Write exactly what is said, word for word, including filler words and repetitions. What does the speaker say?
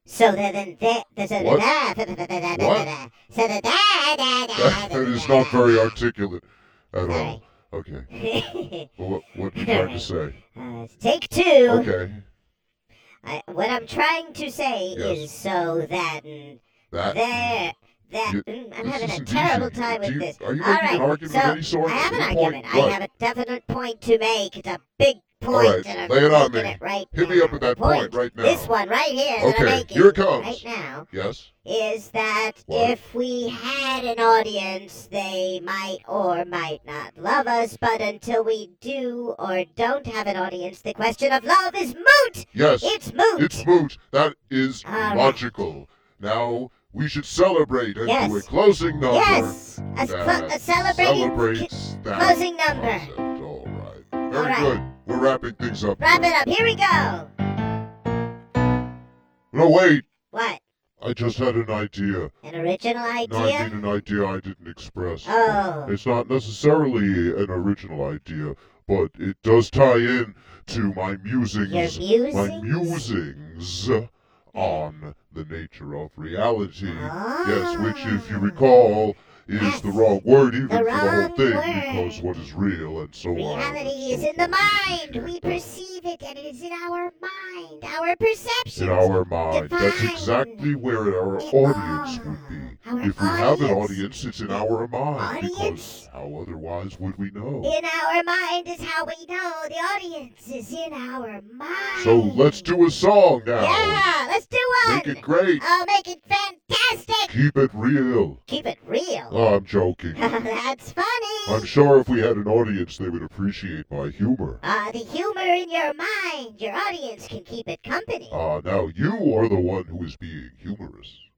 So then, then, then, so What? that, so that, That is not very articulate at Sorry. all. Okay. Well, what, what are you trying to say? Uh, take two. Okay. I, what I'm trying to say Yes. is so that mm, That. there, that You- mm, I'm this having a isn't terrible easy. time Do with you- this. are you All making an right, argument so of any sort? I have an Your argument. point? I What? have a definite point to make. It's a big All point, right, and I'm lay it on making me. it right Hit now. me up at The that point right now. This one right here that I'm Okay, making here it comes. right now Yes. is that What? if we had an audience, they might or might not love us, but until we do or don't have an audience, the question of love is moot. Yes. It's moot. It's moot. That is All right. logical. Now we should celebrate and Yes. do a closing number. Yes, a, cl- that a celebrating celebrates that closing number. concept. All right. Very All right. good. We're wrapping things up. Wrap here. it up. Here we go. No, wait. What? I just had an idea. An original No, I idea? mean an idea I didn't express. Oh. It's not necessarily an original idea, but it does tie in to my musings. Your My musings? musings on the nature of reality. Oh. Yes, which, if you recall, is Yes. the wrong word even The for the whole wrong thing, word. because what is real and so on. Reality and is so in the forth. mind. We perceive it, and it is in our mind. Our perception. In our mind. That's Divine. exactly where our In audience our- would be. our If we have an audience. audience, it's in our mind. Audience? Because how otherwise would we know? In our mind is how we know the audience is in our mind. So let's do a song now. Yeah, let's do one. Make it great. Oh, make it fantastic. Keep it real. Keep it real. Oh, I'm joking. That's funny. I'm sure if we had an audience, they would appreciate my humor. Uh, the humor in your mind, your audience can keep it company. Ah, now you are the one who is being humorous.